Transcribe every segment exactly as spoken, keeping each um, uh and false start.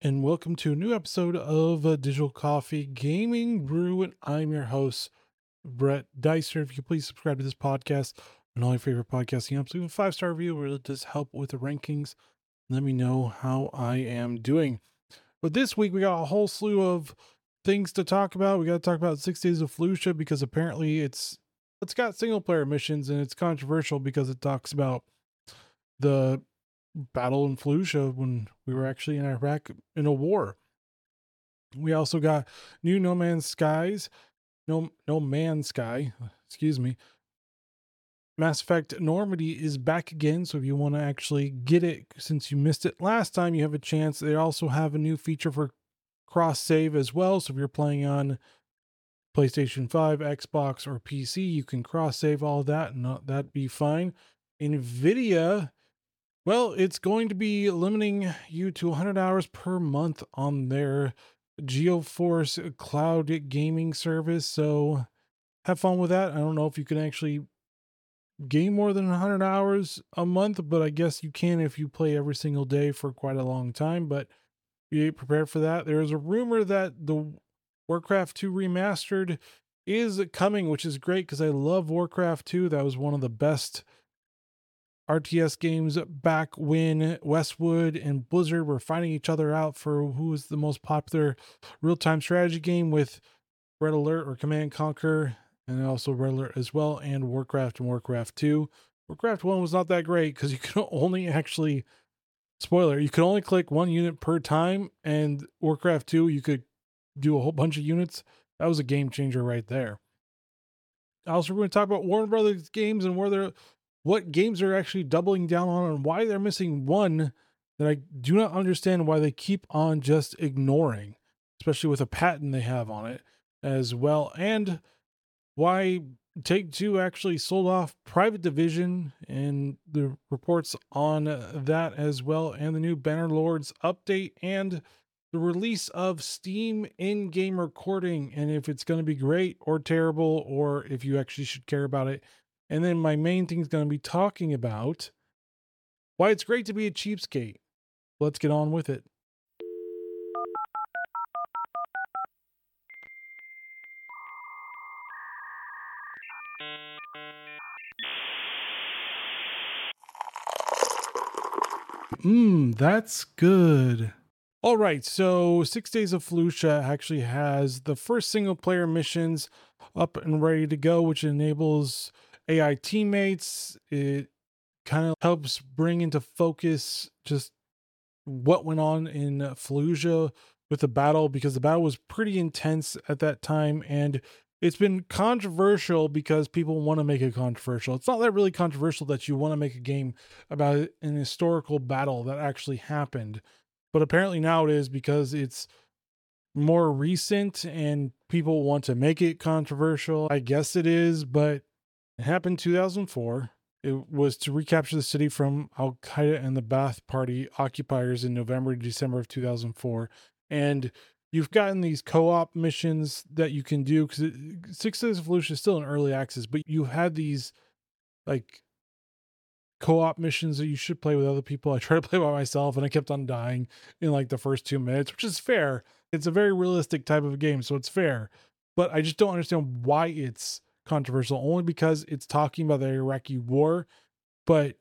and welcome to a new episode of uh, Digital Coffee Gaming Brew. And I'm your host, Brett Dicer. If you could please subscribe to this podcast and all your favorite podcasting apps, leave a five star review where it does help with the rankings. Let me know how I am doing. But this week, we got a whole slew of things to talk about. We got to talk about Six Days of Fallujah because apparently it's it's got single player missions and it's controversial because it talks about the battle in Fallujah when we were actually in Iraq in a war. We also got new No Man's Skies, no No Man's Sky, excuse me. Mass Effect Normandy is back again, so if you want to actually get it since you missed it last time, you have a chance. They also have a new feature for cross save as well, so if you're playing on PlayStation five, Xbox, or P C, you can cross save all that and that'd be fine. Nvidia, well, it's going to be limiting you to one hundred hours per month on their GeoForce cloud gaming service. So have fun with that. I don't know if you can actually game more than one hundred hours a month, but I guess you can if you play every single day for quite a long time. But be prepared for that. There is a rumor that the Warcraft two Remastered is coming, which is great because I love Warcraft two. That was one of the best R T S games back when Westwood and Blizzard were fighting each other out for who was the most popular real-time strategy game, with Red Alert or Command and Conquer, and also Red Alert as well, and Warcraft and Warcraft two. Warcraft one was not that great because you could only actually, spoiler, you could only click one unit per time, and Warcraft two, you could do a whole bunch of units. That was a game changer right there. Also, we're going to talk about Warner Brothers games and where they're what games are actually doubling down on and why they're missing one that I do not understand why they keep on just ignoring, especially with a patent they have on it as well, and why Take Two actually sold off Private Division and the reports on that as well, and the new Bannerlords update and the release of Steam in-game recording, and if it's going to be great or terrible, or if you actually should care about it. And then my main thing is going to be talking about why it's great to be a cheapskate. Let's get on with it. Mmm, that's good. All right, so Six Days of Fallujah actually has the first single player missions up and ready to go, which enables A I teammates. It kind of helps bring into focus just what went on in Fallujah with the battle, because the battle was pretty intense at that time, and it's been controversial because people want to make it controversial. It's not that really controversial that you want to make a game about an historical battle that actually happened, but apparently now it is because it's more recent and people want to make it controversial. I guess it is, but it happened two thousand four. It was to recapture the city from Al Qaeda and the Ba'ath Party occupiers in November to December of two thousand four. And you've gotten these co-op missions that you can do because Six Days of Fallujah is still in early access, but you had these like co-op missions that you should play with other people. I tried to play by myself and I kept on dying in like the first two minutes, which is fair. It's a very realistic type of game, so it's fair. But I just don't understand why it's controversial, only because it's talking about the Iraqi war, but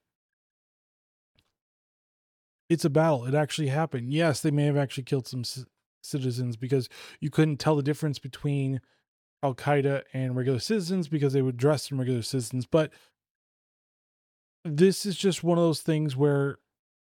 it's a battle. It actually happened. Yes, they may have actually killed some c- citizens because you couldn't tell the difference between Al Qaeda and regular citizens because they would dress in regular citizens. But this is just one of those things where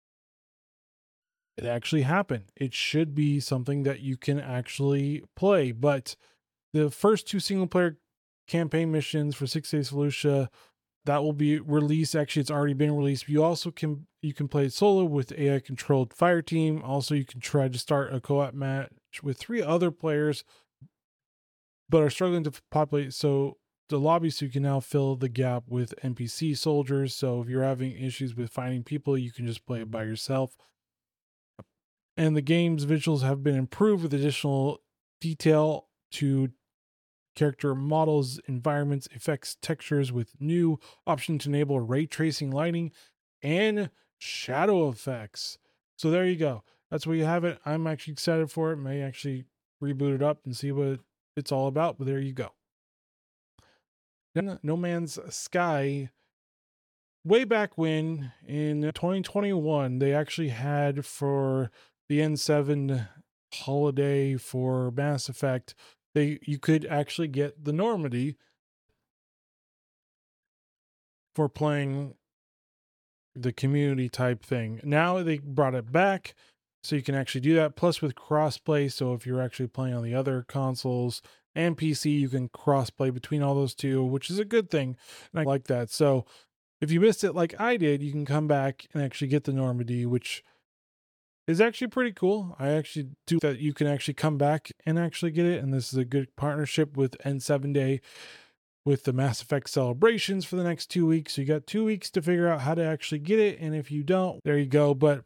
it actually happened. It should be something that you can actually play. But the first two single player campaign missions for Six Days Fallujah, that will be released. Actually, it's already been released. You also can you can play solo with A I controlled fire team. Also, you can try to start a co-op match with three other players, but are struggling to populate so the lobby, so you can now fill the gap with N P C soldiers. So if you're having issues with finding people, you can just play it by yourself. And the game's visuals have been improved with additional detail to character models, environments, effects, textures, with new option to enable ray tracing lighting and shadow effects. So there you go. that's where you have it. I'm actually excited for it. May actually reboot it up and see what it's all about, but there you go. Then No Man's Sky, way back when in twenty twenty-one, they actually had for the N seven holiday for Mass Effect, they you could actually get the Normandy for playing the community type thing. Now they brought it back so you can actually do that. Plus with crossplay, so if you're actually playing on the other consoles and P C, you can crossplay between all those two, which is a good thing. And I like that. So if you missed it like I did, you can come back and actually get the Normandy, which is actually pretty cool. I actually do that. You can actually come back and actually get it. And this is a good partnership with N seven Day with the Mass Effect celebrations for the next two weeks. So you got two weeks to figure out how to actually get it. And if you don't, there you go. But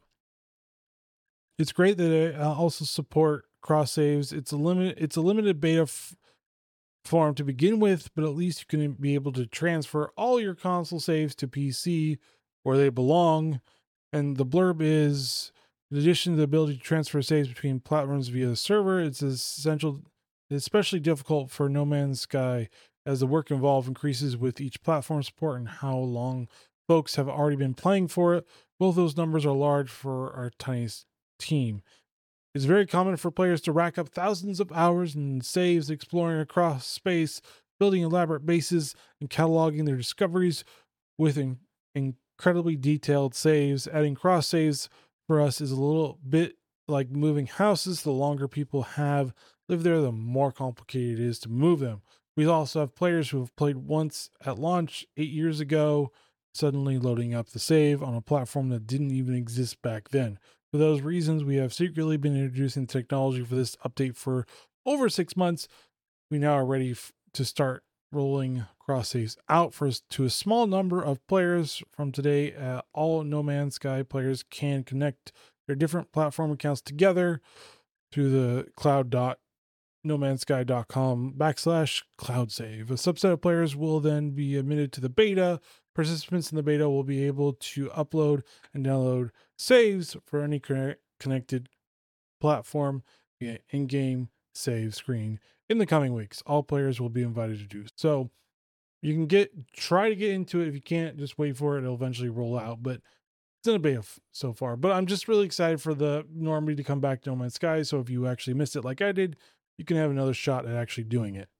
it's great that it uh, also support cross saves. It's a limit. It's a limited beta f- form to begin with, but at least you can be able to transfer all your console saves to P C where they belong. And the blurb is, in addition to the ability to transfer saves between platforms via the server, it's essential, it's especially difficult for No Man's Sky as the work involved increases with each platform support and how long folks have already been playing for it. Both those numbers are large for our tiny team. It's very common for players to rack up thousands of hours and saves exploring across space, building elaborate bases, and cataloging their discoveries with in- incredibly detailed saves. Adding cross saves for us is a little bit like moving houses. The longer people have lived there, the more complicated it is to move them. We also have players who have played once at launch eight years ago, suddenly loading up the save on a platform that didn't even exist back then. For those reasons, we have secretly been introducing technology for this update for over six months. We now are ready f- to start rolling cross saves out for to a small number of players from today. Uh, all No Man's Sky players can connect their different platform accounts together through the cloud dot nomansky dot com backslash cloud save. A subset of players will then be admitted to the beta. Participants in the beta will be able to upload and download saves for any connected platform via in-game save screen in the coming weeks. All players will be invited to do so. You can get try to get into it. If you can't, just wait for it. It'll eventually roll out, but it's in a beta f- so far. But I'm just really excited for the Normandy to come back to No Man's Sky. So if you actually missed it like I did, you can have another shot at actually doing it.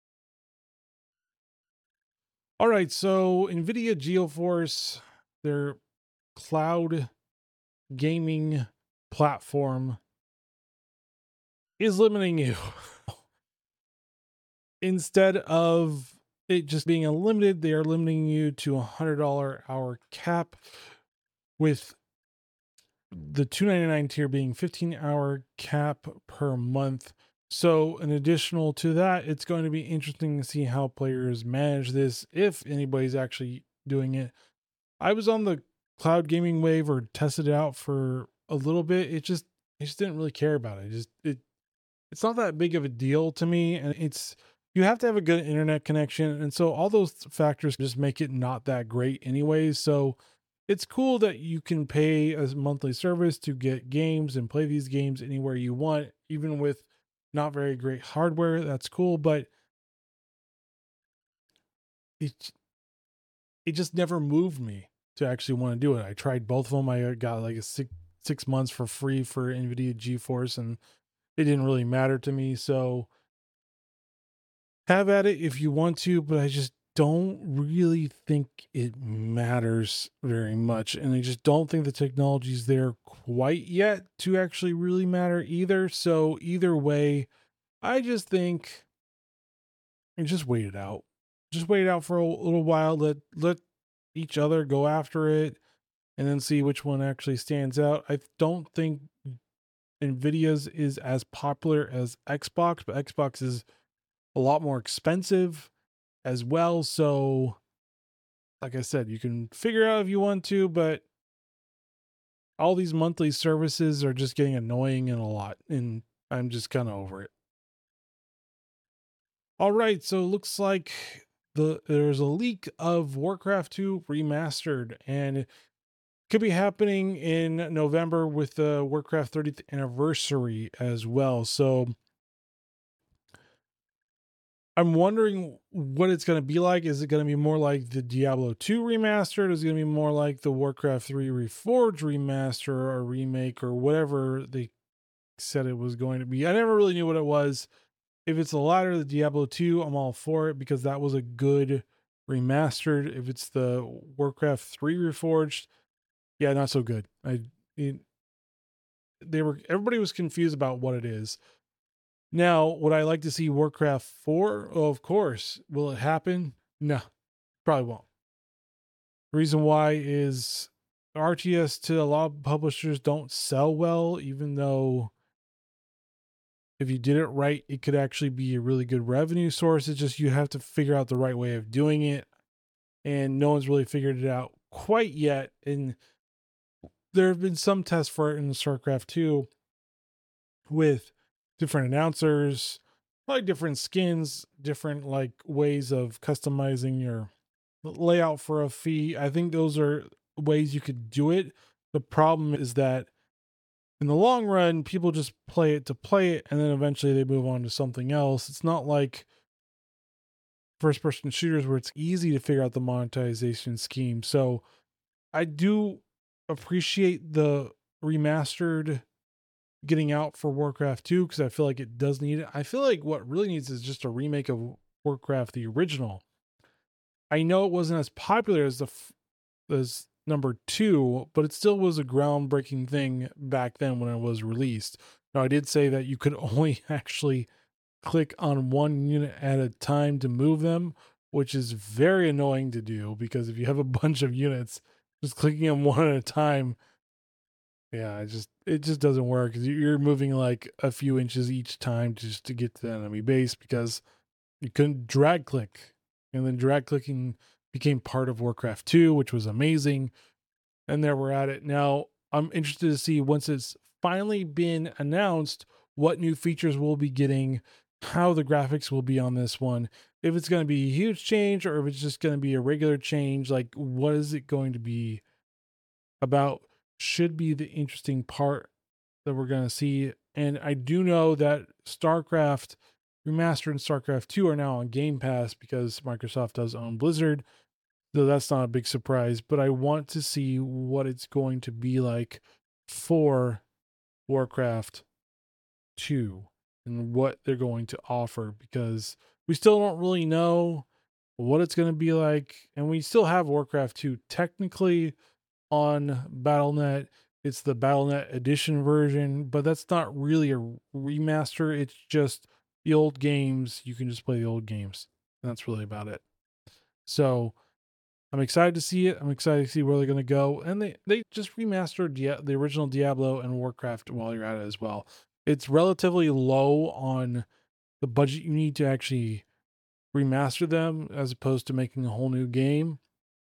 All right, so NVIDIA GeForce, their cloud gaming platform, is limiting you. Instead of it just being unlimited, they are limiting you to a one hundred dollars hour cap, with the two ninety-nine tier being fifteen hour cap per month. So, in additional to that, it's going to be interesting to see how players manage this, if anybody's actually doing it. I was on the cloud gaming wave or tested it out for a little bit. It just, I just didn't really care about it. it just, it, it's not that big of a deal to me. And it's, you have to have a good internet connection. And so all those factors just make it not that great anyways. So it's cool that you can pay a monthly service to get games and play these games anywhere you want, even with not very great hardware. That's cool. But it, it just never moved me to actually want to do it. I tried both of them. I got like a six, six months for free for NVIDIA GeForce, and it didn't really matter to me. So have at it if you want to, but I just don't really think it matters very much. And I just don't think the technology's there quite yet to actually really matter either. So either way, I just think and just wait it out. Just wait it out for a little while. Let let each other go after it and then see which one actually stands out. I don't think Nvidia's is as popular as Xbox, but Xbox is a lot more expensive as well. So, like I said, you can figure out if you want to, but all these monthly services are just getting annoying and a lot, and I'm just kind of over it. All right, so it looks like the there's a leak of Warcraft two remastered, and could be happening in November with the Warcraft thirtieth anniversary as well. So I'm wondering what it's going to be like. Is it going to be more like the Diablo two remastered? Is it going to be more like the Warcraft three Reforged remaster or remake or whatever they said it was going to be? I never really knew what it was. If it's the latter, the Diablo two, I'm all for it because that was a good remastered. If it's the Warcraft three Reforged, yeah, not so good. I it, they were everybody was confused about what it is. Now, would I like to see Warcraft four? Oh, of course. Will it happen? No, probably won't. The reason why is R T S to a lot of publishers don't sell well, even though if you did it right, it could actually be a really good revenue source. It's just you have to figure out the right way of doing it. And no one's really figured it out quite yet. And there have been some tests for it in StarCraft two with different announcers, like different skins, different like ways of customizing your layout for a fee. I think those are ways you could do it. The problem is that in the long run, people just play it to play it, and then eventually they move on to something else. It's not like first person shooters where it's easy to figure out the monetization scheme. So I do appreciate the remastered getting out for Warcraft two because I feel like it does need it. I feel like what really needs is just a remake of Warcraft the original. I know it wasn't as popular as the as number two, but it still was a groundbreaking thing back then when it was released. Now, I did say that you could only actually click on one unit at a time to move them, which is very annoying to do because if you have a bunch of units, just clicking them one at a time, yeah, it just it just doesn't work because you're moving like a few inches each time just to get to the enemy base because you couldn't drag click, and then drag clicking became part of Warcraft two, which was amazing. And there we're at it. Now, I'm interested to see once it's finally been announced what new features we'll be getting, how the graphics will be on this one, if it's going to be a huge change or if it's just going to be a regular change. Like, what is it going to be about? Should be the interesting part that we're going to see. And I do know that StarCraft Remastered and StarCraft two are now on Game Pass because Microsoft does own Blizzard. So that's not a big surprise, but I want to see what it's going to be like for Warcraft two and what they're going to offer because we still don't really know what it's going to be like. And we still have Warcraft two technically on Battle dot net. It's the Battle dot net edition version, but that's not really a remaster. It's just the old games. You can just play the old games. And that's really about it. So I'm excited to see it. I'm excited to see where they're going to go. And they, they just remastered Dia- the original Diablo and Warcraft while you're at it as well. It's relatively low on the budget you need to actually remaster them as opposed to making a whole new game.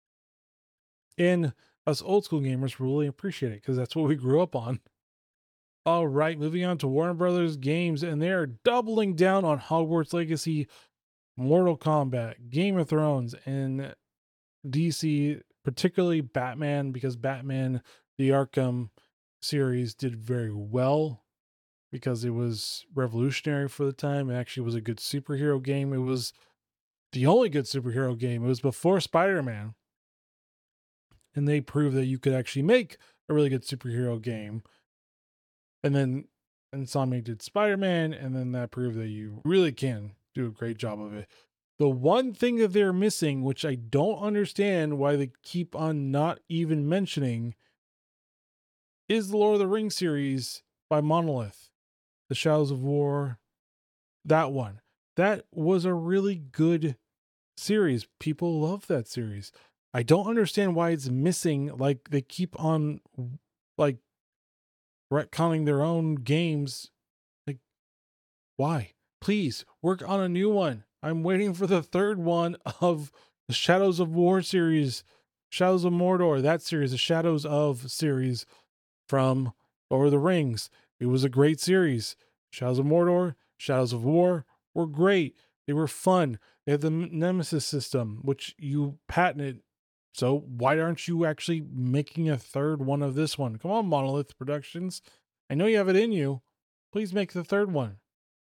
And us old school gamers really appreciate it because that's what we grew up on. All right, moving on to Warner Brothers Games, and they are doubling down on Hogwarts Legacy, Mortal Kombat, Game of Thrones, and D C, particularly Batman, because Batman, the Arkham series, did very well because it was revolutionary for the time. It actually was a good superhero game. It was the only good superhero game. It was before Spider-Man. And they proved that you could actually make a really good superhero game. And then Insomniac did Spider-Man, and then that proved that you really can do a great job of it. The one thing that they're missing, which I don't understand why they keep on not even mentioning, is the Lord of the Rings series by Monolith. The Shadows of War, that one. That was a really good series. People love that series. I don't understand why it's missing. Like, they keep on, like, retconning their own games. Like, why? Please, work on a new one. I'm waiting for the third one of the Shadows of War series. Shadows of Mordor, that series, the Shadows of series from Lord of the Rings. It was a great series. Shadows of Mordor, Shadows of War were great. They were fun. They had the Nemesis system, which you patented So why aren't you actually making a third one of this one? Come on, Monolith Productions. I know you have it in you. Please make the third one.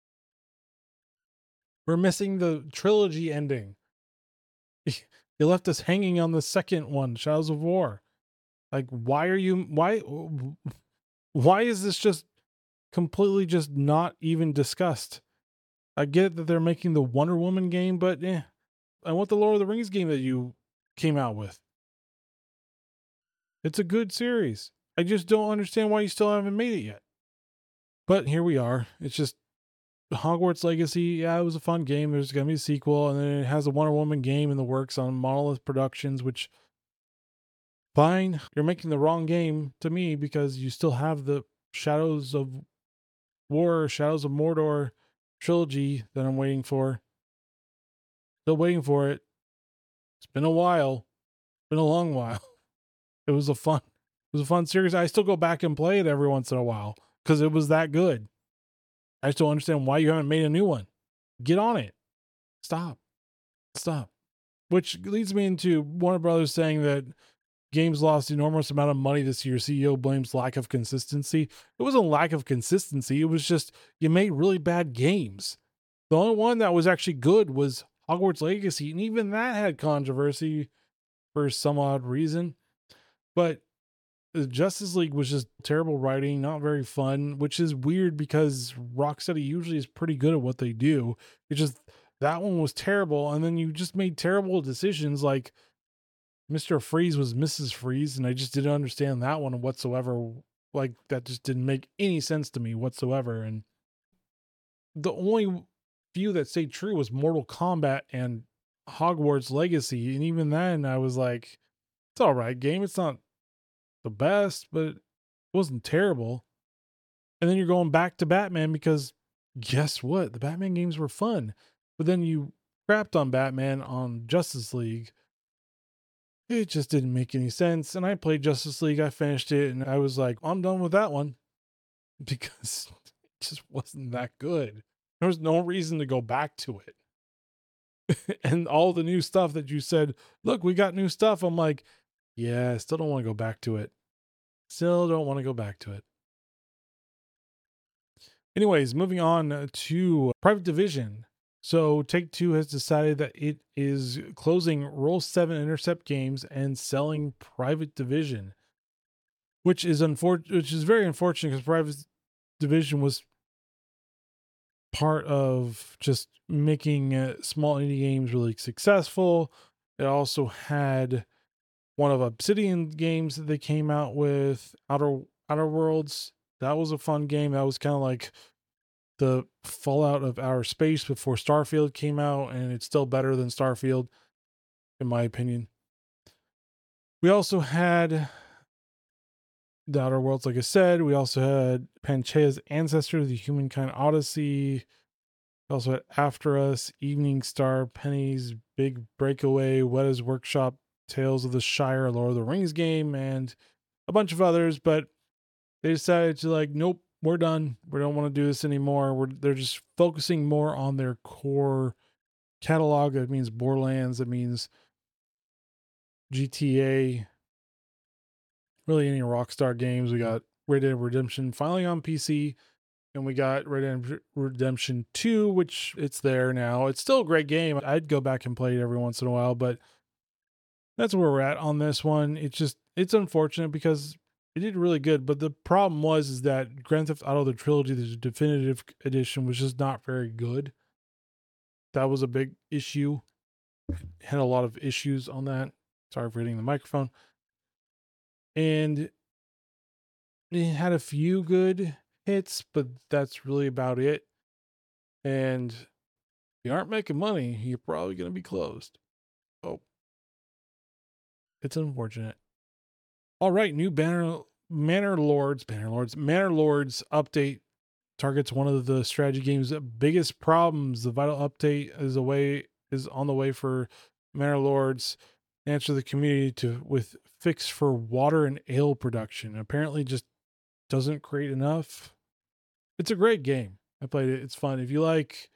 We're missing the trilogy ending. You left us hanging on the second one, Shadows of War. Like, why are you, why, why is this just completely just not even discussed? I get that they're making the Wonder Woman game, but eh, I want the Lord of the Rings game that you came out with. It's a good series. I just don't understand why you still haven't made it yet. But here we are. It's just Hogwarts Legacy. Yeah, it was a fun game. There's going to be a sequel, and then it has a Wonder Woman game in the works on Monolith Productions, which, fine. You're making the wrong game to me because you still have the Shadows of War, Shadows of Mordor trilogy that I'm waiting for. Still waiting for it. It's been a while. It's been a long while. It was a fun, it was a fun series. I still go back and play it every once in a while because it was that good. I just don't understand why you haven't made a new one. Get on it. Stop. Stop. Which leads me into Warner Brothers saying that games lost enormous amount of money this year. C E O blames lack of consistency. It wasn't lack of consistency. It was just you made really bad games. The only one that was actually good was Hogwarts Legacy, and even that had controversy for some odd reason. But the Justice League was just terrible writing, not very fun, which is weird because Rocksteady usually is pretty good at what they do. It's just that one was terrible, and then you just made terrible decisions like Mister Freeze was Missus Freeze, and I just didn't understand that one whatsoever. Like, that just didn't make any sense to me whatsoever. And the only few that stayed true was Mortal Kombat and Hogwarts Legacy, and even then I was like, it's all right game. It's not the best, but it wasn't terrible. And then you're going back to Batman because guess what? The Batman games were fun, but then you crapped on Batman on Justice League. It just didn't make any sense. And I played Justice League. I finished it and I was like, I'm done with that one because it just wasn't that good. There was no reason to go back to it. And all the new stuff that you said, look, we got new stuff. I'm like, yeah, I still don't want to go back to it. Still don't want to go back to it. Anyways, moving on to Private Division. So Take-Two has decided that it is closing Roll seven Intercept Games and selling Private Division, which is unfortunate, which is very unfortunate because Private Division was part of just making uh, small indie games really successful. It also had one of Obsidian games that they came out with, Outer Outer Worlds. That was a fun game. That was kind of like the fallout of outer space before Starfield came out, and it's still better than Starfield, in my opinion. We also had the Outer Worlds, like I said. We also had Panchaea's Ancestor, The Humankind Odyssey. We also had After Us, Evening Star, Penny's Big Breakaway, Weta's Workshop, Tales of the Shire, Lord of the Rings game, and a bunch of others, but they decided to like, nope, we're done. We don't want to do this anymore. We're, they're just focusing more on their core catalog. That means Borderlands. That means G T A. Really any Rockstar games. We got Red Dead Redemption finally on P C. And we got Red Dead Redemption two, which it's there now. It's still a great game. I'd go back and play it every once in a while, but that's where we're at on this one. It's just, it's unfortunate because it did really good, but the problem was is that Grand Theft Auto, the trilogy, the definitive edition, was just not very good. That was a big issue. Had a lot of issues on that. Sorry for hitting the microphone. And it had a few good hits, but that's really about it. And if you aren't making money, you're probably going to be closed. Oh, it's unfortunate. All right, new Banner Manor Lords, Banner Lords, Manor Lords update targets one of the strategy game's biggest problems. The vital update is away is on the way for Manor Lords. Answer the community to with fix for water and ale production. Apparently, just doesn't create enough. It's a great game. I played it. It's fun. If you like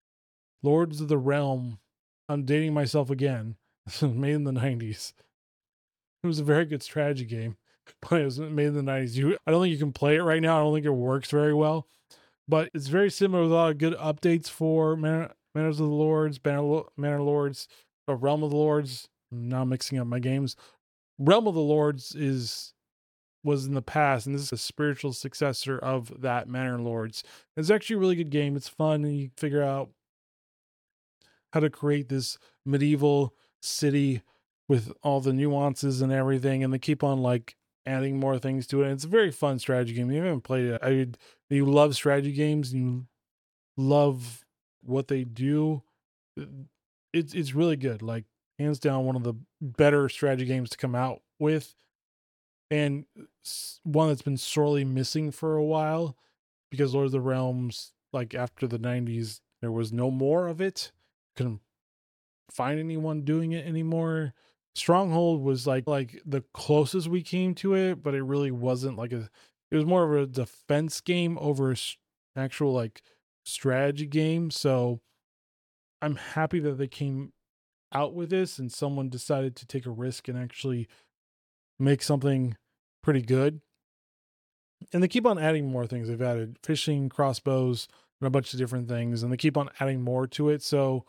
Lords of the Realm, I'm dating myself again. Made in the nineties. It was a very good strategy game, but it was made in the nineties. You, I don't think you can play it right now. I don't think it works very well, but it's very similar with a lot of good updates for Man- Manners of the Lords, Banner, Manor Lords, or Realm of the Lords. I'm now mixing up my games. Realm of the Lords is was in the past, and this is a spiritual successor of that Manor Lords. It's actually a really good game. It's fun, and you figure out how to create this medieval city with all the nuances and everything, and they keep on like adding more things to it. And it's a very fun strategy game. If you haven't played it, I you love strategy games and you love what they do. It's it's really good. Like hands down, one of the better strategy games to come out with, and one that's been sorely missing for a while because Lord of the Realms, like after the nineties, there was no more of it. Couldn't find anyone doing it anymore. Stronghold was like like the closest we came to it, but it really wasn't like a. It was more of a defense game over actual like strategy game. So I'm happy that they came out with this and someone decided to take a risk and actually make something pretty good. And they keep on adding more things. They've added fishing, crossbows, and a bunch of different things, and they keep on adding more to it. So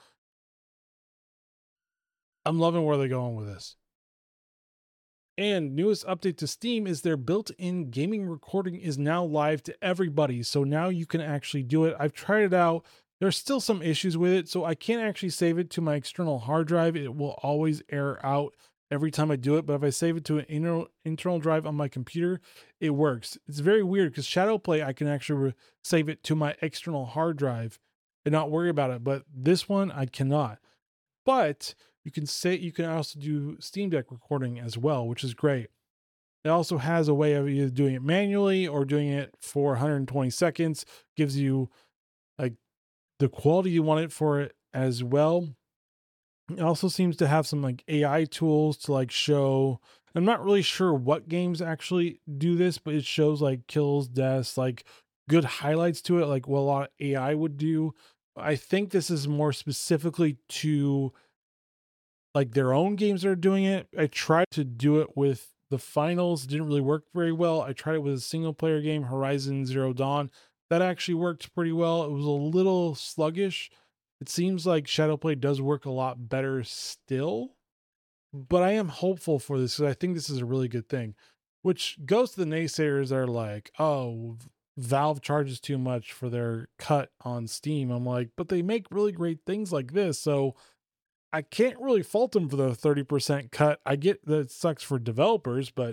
I'm loving where they're going with this. And newest update to Steam is their built-in gaming recording is now live to everybody. So now you can actually do it. I've tried it out. There's still some issues with it, so I can't actually save it to my external hard drive. It will always error out every time I do it. But if I save it to an internal internal drive on my computer, it works. It's very weird because Shadowplay, I can actually re- save it to my external hard drive and not worry about it. But this one, I cannot. But you can say you can also do Steam Deck recording as well, which is great. It also has a way of either doing it manually or doing it for one hundred twenty seconds. Gives you like the quality you want it for it as well. It also seems to have some like A I tools to like show. I'm not really sure what games actually do this, but it shows like kills, deaths, like good highlights to it, like what a lot of A I would do. I think this is more specifically to like their own games that are doing it. I tried to do it with the finals, it didn't really work very well. I tried it with a single player game, Horizon Zero Dawn. That actually worked pretty well. It was a little sluggish. It seems like Shadowplay does work a lot better still, but I am hopeful for this because I think this is a really good thing, which goes to the naysayers that are like, oh, Valve charges too much for their cut on Steam. I'm like, but they make really great things like this. So I can't really fault them for the thirty percent cut. I get that it sucks for developers, but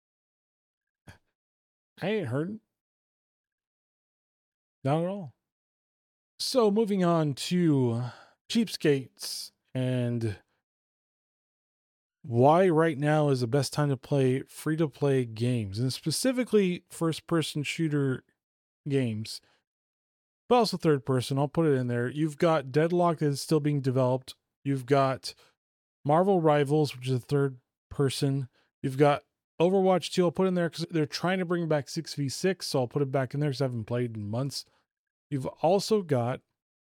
I ain't hurting. Not at all. So moving on to cheapskates and why right now is the best time to play free-to-play games, and specifically first-person shooter games, but also third person. I'll put it in there. You've got Deadlock that is still being developed. You've got Marvel Rivals, which is a third person. You've got Overwatch two. I'll put in there because they're trying to bring back six v six, so I'll put it back in there because I haven't played in months. You've also got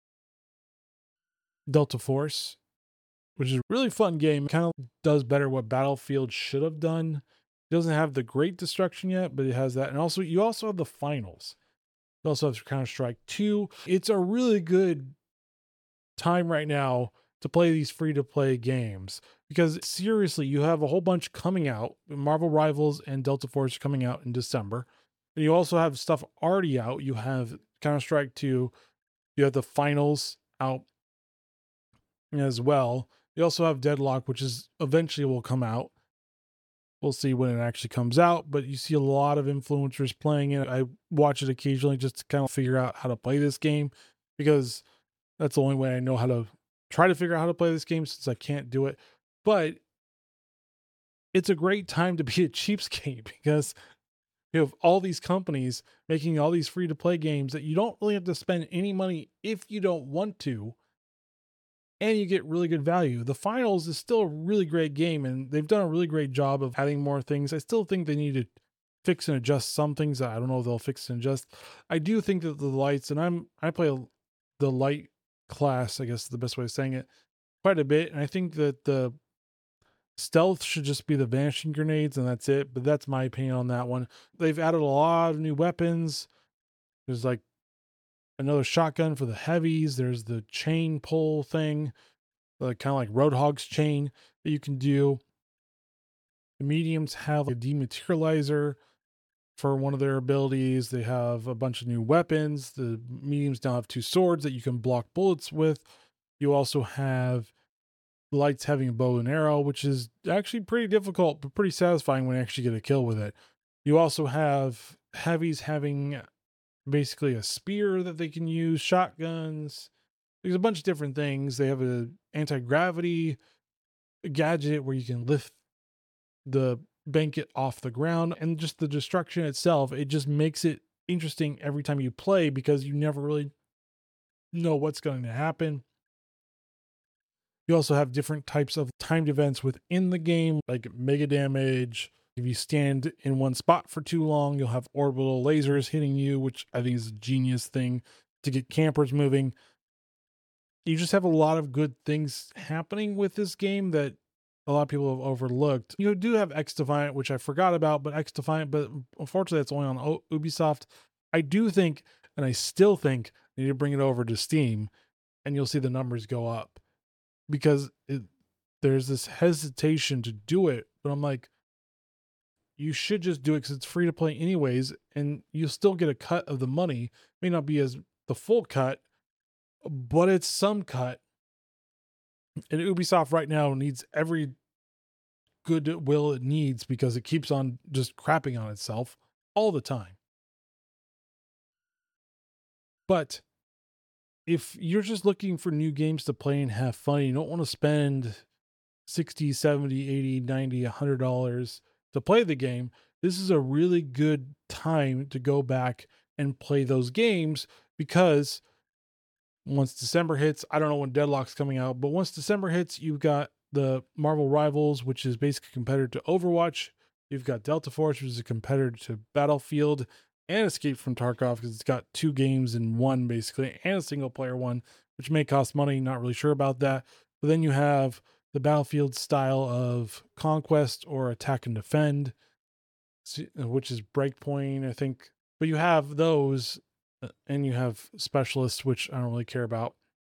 Delta Force, which is a really fun game. Kind of does better what Battlefield should have done. It doesn't have the great destruction yet, but it has that. And also, you also have the finals. You also have Counter-Strike two. It's a really good time right now to play these free-to-play games because seriously, you have a whole bunch coming out. Marvel Rivals and Delta Force coming out in December. And you also have stuff already out. You have Counter-Strike two. You have the finals out as well. You also have Deadlock, which is eventually will come out. We'll see when it actually comes out, but you see a lot of influencers playing it. I watch it occasionally just to kind of figure out how to play this game because that's the only way I know how to try to figure out how to play this game since I can't do it. But it's a great time to be a cheapskate because you have all these companies making all these free to play games that you don't really have to spend any money if you don't want to. And you get really good value. The finals is still a really great game, and they've done a really great job of adding more things. I still think they need to fix and adjust some things. I don't know if they'll fix and adjust. I do think that the lights, and I'm I play the light class, I guess is the best way of saying it, quite a bit. And I think that the Stealth should just be the vanishing grenades, and that's it. But that's my opinion on that one. They've added a lot of new weapons. There's like another shotgun for the heavies. There's the chain pull thing, uh, kind of like Roadhog's chain that you can do. The mediums have a dematerializer for one of their abilities. They have a bunch of new weapons. The mediums now have two swords that you can block bullets with. You also have lights having a bow and arrow, which is actually pretty difficult, but pretty satisfying when you actually get a kill with it. You also have heavies having basically a spear that they can use, shotguns. There's a bunch of different things. They have a anti-gravity gadget where you can lift the banquet off the ground, and just the destruction itself, it just makes it interesting every time you play because you never really know what's going to happen. You also have different types of timed events within the game, like mega damage. If you stand in one spot for too long, you'll have orbital lasers hitting you, which I think is a genius thing to get campers moving. You just have a lot of good things happening with this game that a lot of people have overlooked. You do have XDefiant, which I forgot about, but XDefiant, but unfortunately that's only on o- Ubisoft. I do think, and I still think, they need to bring it over to Steam, and you'll see the numbers go up. Because it, there's this hesitation to do it, but I'm like, you should just do it because it's free to play anyways, and you'll still get a cut of the money. It may not be as the full cut, but it's some cut. And Ubisoft right now needs every goodwill it needs because it keeps on just crapping on itself all the time. But if you're just looking for new games to play and have fun, you don't want to spend sixty, seventy, eighty, ninety, one hundred dollars to play the game, this is a really good time to go back and play those games, because once December hits, I don't know when Deadlock's coming out, but once December hits, you've got the Marvel Rivals, which is basically a competitor to Overwatch. You've got Delta Force, which is a competitor to Battlefield, and Escape from Tarkov, because it's got two games in one, basically, and a single player one, which may cost money. Not really sure about that. But then you have the Battlefield style of Conquest or Attack and Defend, which is Breakpoint, I think. But you have those, and you have Specialists, which I don't really care about.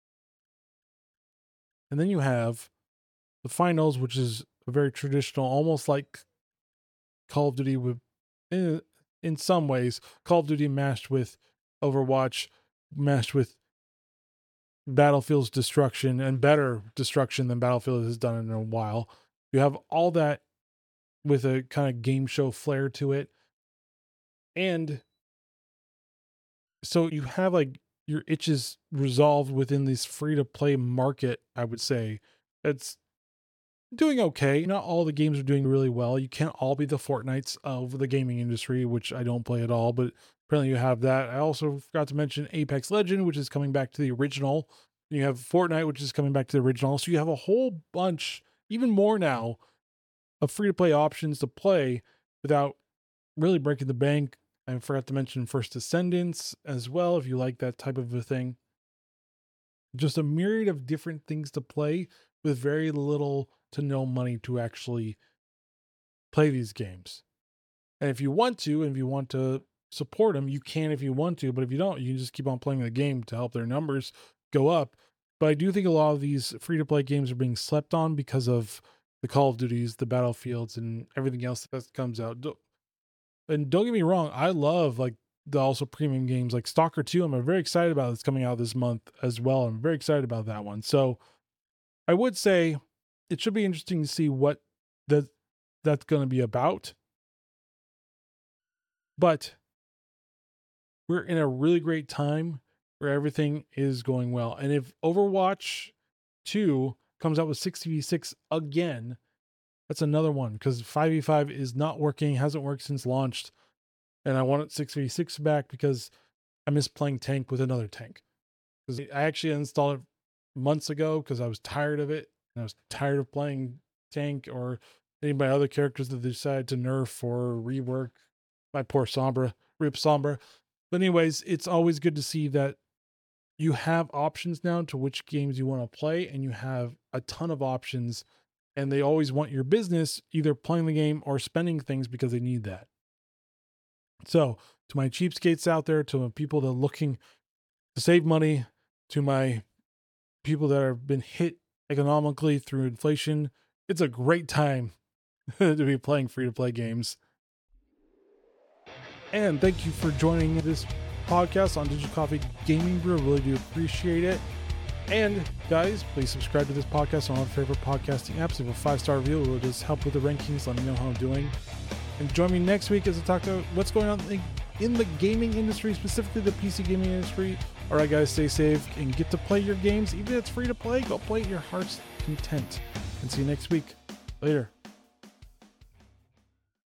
And then you have the Finals, which is a very traditional, almost like Call of Duty with, in, in some ways, Call of Duty mashed with Overwatch, mashed with Battlefield's destruction, and better destruction than Battlefield has done in a while. You have all that with a kind of game show flair to it. And so you have like your itches resolved within this free to play market, I would say. It's doing okay. Not all the games are doing really well. You can't all be the Fortnites of the gaming industry, which I don't play at all, but apparently you have that. I also forgot to mention Apex Legend, which is coming back to the original. You have Fortnite, which is coming back to the original. So you have a whole bunch, even more now, of free to play options to play without really breaking the bank. I forgot to mention First Descendants as well, if you like that type of a thing. Just a myriad of different things to play with very little to no money to actually play these games. And if you want to, and if you want to support them, you can if you want to, but if you don't, you can just keep on playing the game to help their numbers go up. But I do think a lot of these free-to-play games are being slept on because of the Call of Duties, the Battlefields, and everything else that comes out. And don't get me wrong, I love like the also premium games like Stalker two. I'm very excited about it's coming out this month as well. I'm very excited about that one. So I would say it should be interesting to see what that that's going to be about. But we're in a really great time where everything is going well. And if Overwatch two comes out with six v six again, that's another one, because five v five is not working, hasn't worked since launched. And I wanted six v six back because I miss playing tank with another tank. Because I actually installed it months ago because I was tired of it. And I was tired of playing tank or any of my other characters that they decided to nerf or rework. My poor Sombra, Rip Sombra. But anyways, it's always good to see that you have options now to which games you want to play, and you have a ton of options and they always want your business either playing the game or spending things because they need that. So to my cheapskates out there, to my people that are looking to save money, to my people that have been hit economically through inflation, it's a great time to be playing free-to-play games. And thank you for joining this podcast on Digital Coffee Gaming Brew. I really do appreciate it. And guys, please subscribe to this podcast on all your favorite podcasting apps. Leave a five-star review. It will just help with the rankings. Let me know how I'm doing. And join me next week as I talk about what's going on in the gaming industry, specifically the P C gaming industry. All right, guys, stay safe and get to play your games. Even if it's free to play, go play at your heart's content. And see you next week. Later.